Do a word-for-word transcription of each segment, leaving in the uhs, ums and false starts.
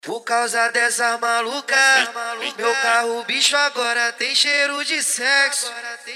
Por causa dessas malucas, meu carro bicho agora tem cheiro de sexo.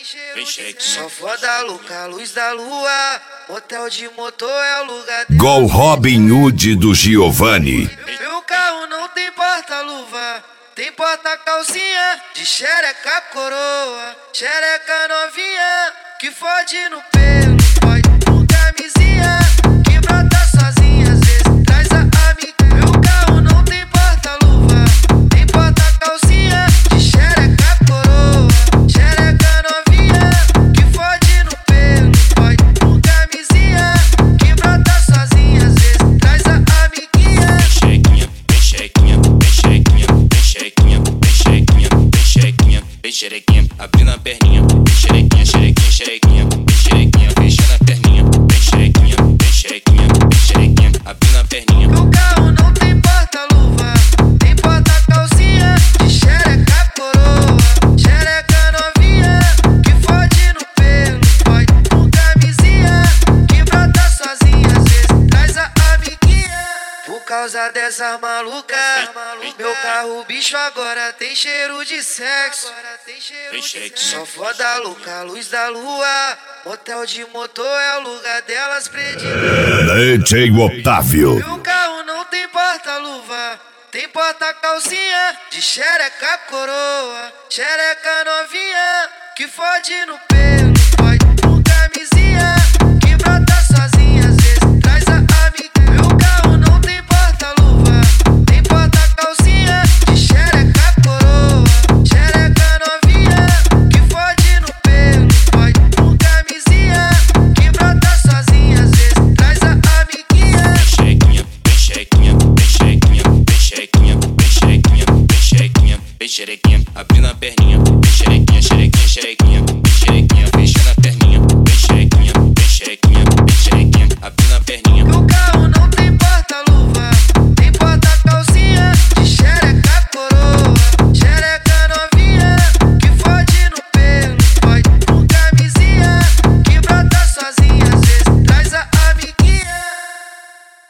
Só foda louca, luz da lua, motel de motor é o lugar dele. Gol Robin Hood do Giovanni. Meu carro não tem porta-luva, tem porta-calcinha de xereca coroa, xereca novinha que fode no pelo, fode com camisinha, que brota sozinha, às vezes traz a amiga. Meu carro não tem porta-luva, tem porta-calcinha de xereca coroa, xereca novinha que fode no pelo, fode com camisinha, que brota sozinha, às vezes traz a amiguinha. Chequinha, bem chequinha, bem chequinha, bem chequinha, bem chequinha, bem chequinha, bem xerequinha, abrindo a perninha, bem xerequinha, xerequinha, xerequinha, bem xerequinha, fechando a perninha, bem xerequinha, bem xerequinha, bem xerequinha, abrindo a perninha. Meu carro não tem porta-luva, tem porta-calcinha de xereca coroa, xereca novinha que fode no pelo, fode com camisinha, que brota sozinha, às vezes traz a amiguinha. Por causa dessas malucas, meu carro bicho agora tem cheiro de sexo. Só foda louca, luz da lua, motel de motor é o lugar delas prediletas. D J Otávio. Meu carro não tem porta-luva, tem porta-calcinha de xereca coroa, xereca novinha que fode no pelo, fode com camisinha, que brota sozinha, às vezes traz a amiga. Meu carro não tem porta-luva, tem porta-calcinha de xereca coroa, xereca novinha que fode no pelo, fode com camisinha, que brota sozinha, às vezes traz a amiguinha. Chequinha, bem chequinha, bem chequinha, bem chequinha, bem chequinha, bem chequinha, bem xerequinha, abrindo a perninha, bem xerequinha, xerequinha, xerequinha.